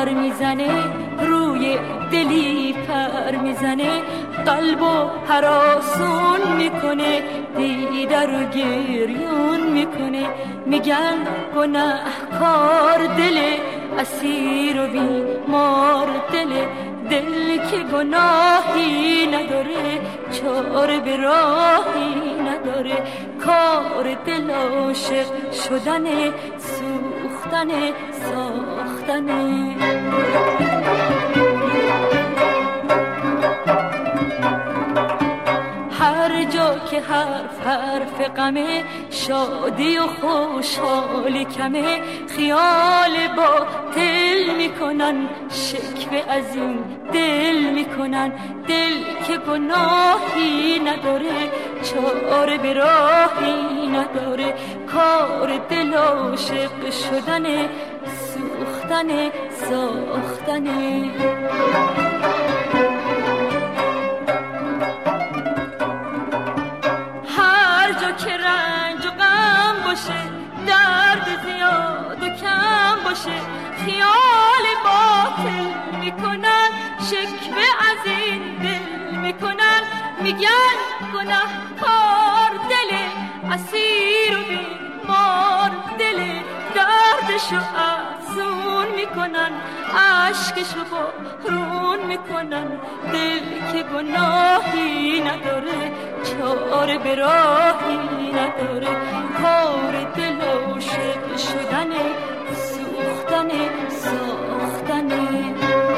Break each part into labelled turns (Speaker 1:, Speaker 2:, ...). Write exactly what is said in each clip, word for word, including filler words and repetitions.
Speaker 1: در میزنه، روی دلی پر میزنه، قلبو هراسون میکنه، دیده رو گریون میکنه. میگن گناهکار دل، اسیر و بیمار دل، دل که گناهی نداره، چاره به راهی نداره. کار دل عاشق شدنه، سوختنه، ساختنه. هر جا که حرف حرف غمه، شادی و خوشحالی کمه، خیال باطل میکنن، شکوه از این دل میکنن. دل که گناهی نداره، چاره به راهی نداره. کار دل عاشق شدنه، سوختنه، ساختنه. که رنج و غم باشه، درد زیاد و کم باشه، خیال باطل میکنن، شکوه از این دل میکنن. میگن گناهکار دل، اسیر و بیمار دل، دردشو افزون میکنن، عشقشو بارون میکنن. دل که گناهی نداره، چاره به راهی نداره. کار دل عاشق شدنه، سوختنه، ساختنه.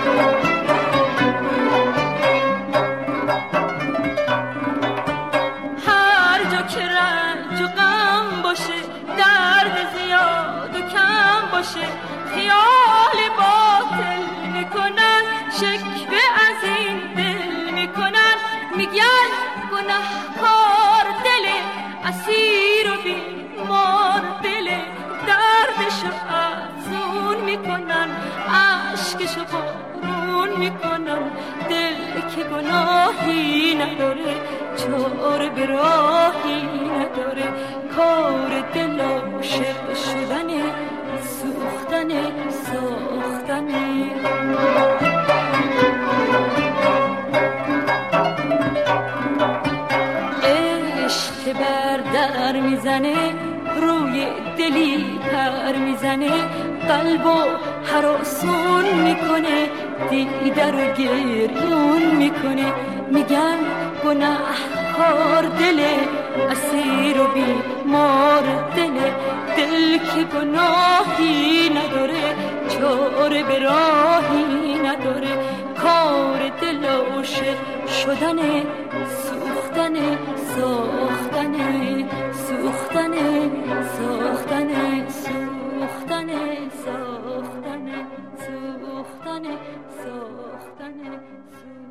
Speaker 1: هر جا که رنج و غم باشه، درد زیاد و کم باشه، خیال باطل میکنن، شکوه از این دل میکنن. میگن گناهکار دل، اسیر و بیمار دل، دردشو افزون میکنن، عشقشو بارون میکنن. دل که گناهی نداره، چاره به راهی نداره. کار دل عاشق شدنه، سوختنه، ساختنه. عشق بر در میزنه، روی دلی پر میزنه، قلبو هراسون میکنه، دیده رو گریون میکنه. میگن گناهکار دل، اسیر و بیمار دل، دل که گناهی نداره، چاره به راهی نداره. کار دل عاشق شدنه، سوختنه، ساختنه، سوختنه، ساختنه، سوختنه، ساختنه، سوختنه، ساختنه.